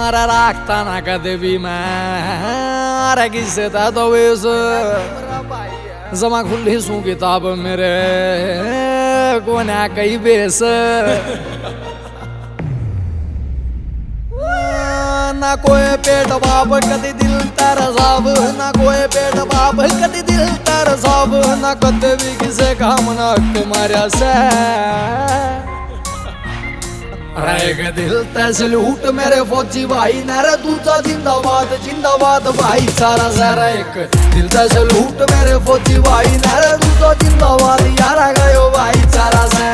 मारा राखता ना कदे भी मैं किससे था तो वेस जमा खुली सू किताब मेरे को ना कई बेस ना कोई पेट बाप कदी दिल तेरा साब ना कोई पेट बाप कदी दिल तेरा साब ना कदे भी किसे काम ना तुम्हारा से रहेग दिल तैसे लूट मेरे फौजी भाई नारा दूसरा जिंदाबाद जिंदाबाद भाई सारा सारा एक दिल तैसे लूट मेरे फौजी भाई नारा दूसरा जिंदाबाद यारा गयो भाई सारा से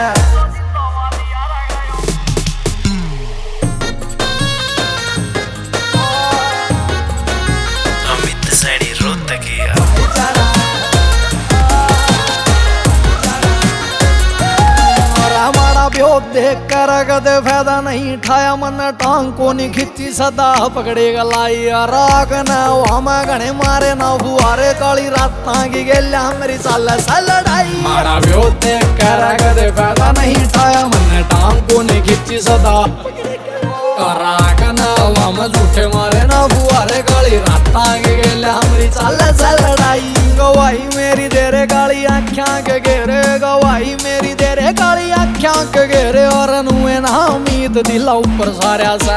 देख कर कदे फायदा नहीं ठाया मन टांग को नहीं खिंची सदा पकड़ेगा लाई राग न हम घने मारे ना फुहारे काली रात की गेल्या मेरी साल लड़ाई मारा व्यो देख कर कदे फायदा नहीं ठाया मन टांग को नहीं खिंची सदा राग न हम झूठे मारे ना फुहारे काली रात की गेल्या मेरी साल लड़ाई गवाही मेरी तेरे काली आँखियां के घेरे गवाही मेरी तेरे काली आँखियां के घेरे और नुए ना उम्मीद दिला ऊपर सारा सा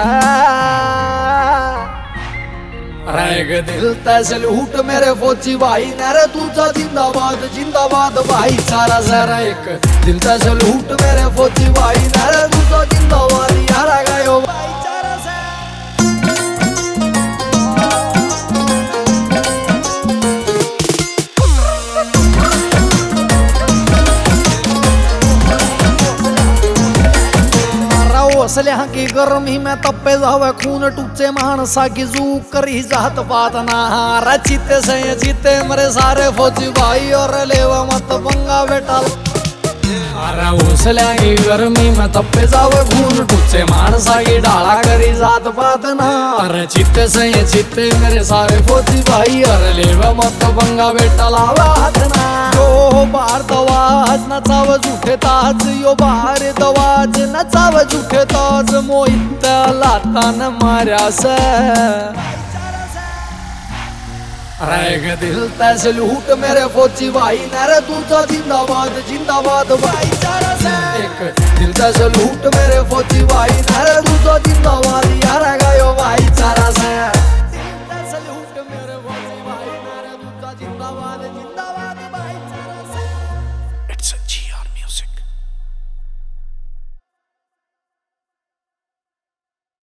रहेग दिल तैसे लूट मेरे फौजी भाई नारे दूसरा जिंदाबाद जिंदाबाद भाई सारा सारा एक दिल तैसे लूट मेरे फौजी भाई नारे दूसरा जिंदाबाद यारा गयो भाई सारा सा हौसल्या की गर्मी में तप्पे जावे खून टूचे मानसा की जू करी जात बात ना हारा चिते से चिते मेरे सारे फौजी भाई और लेवा मत पंगा बेटा अरे हौसल्या की गर्मी में तप्पे जावे खून टूचे मानसा की डाला करी जात बात ना अरे चिते से चिते मेरे सारे फौजी भाई और लेवा मत पंगा बेटा लावा हाथ ना यो बार दवाज नचाव झूठे ताज यो बार दवाज नचाव झूठे ताज मोहित लाता न मारा से रहेग दिल तैसे लूट मेरे फौजी भाई नारे दूसरा जिंदाबाद जिंदाबाद भाई सारा से एक दिल तैसे लूट मेरे फौजी भाई नारे दूसरा जिंदाबाद